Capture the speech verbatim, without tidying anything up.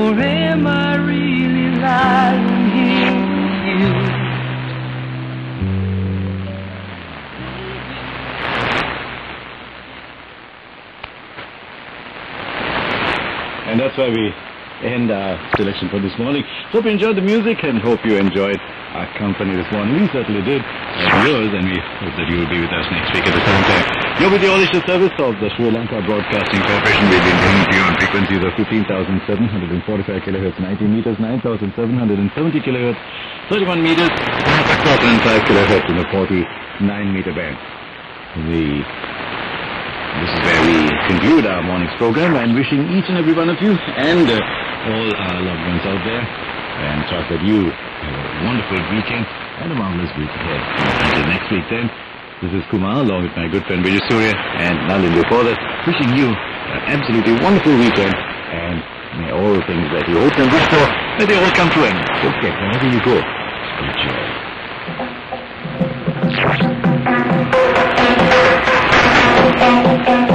or am I really lying here with you? And that's why we end our selection for this morning. Hope you enjoyed the music and hope you enjoyed our company this morning. We certainly did, as yours, and we hope that you will be with us next week at the same time. You're with the all-Asia service of the Sri Lanka Broadcasting Corporation. We've been bringing to you on frequencies of fifteen thousand seven hundred forty-five kilohertz, ninety meters, nine thousand seven hundred seventy kilohertz, thirty-one meters, and across five kilohertz in the forty-nine meter band. The This is where we conclude our morning's program, and wishing each and every one of you and uh, all our loved ones out there, and trust that you have a wonderful weekend and a marvelous week ahead. Until next week then, this is Kumar along with my good friend Vijay Surya and Nalin before that, wishing you an absolutely wonderful weekend, and may all things that you hope and wish for, may they all come true, and don't forget, wherever you go, spread joy. Thank you.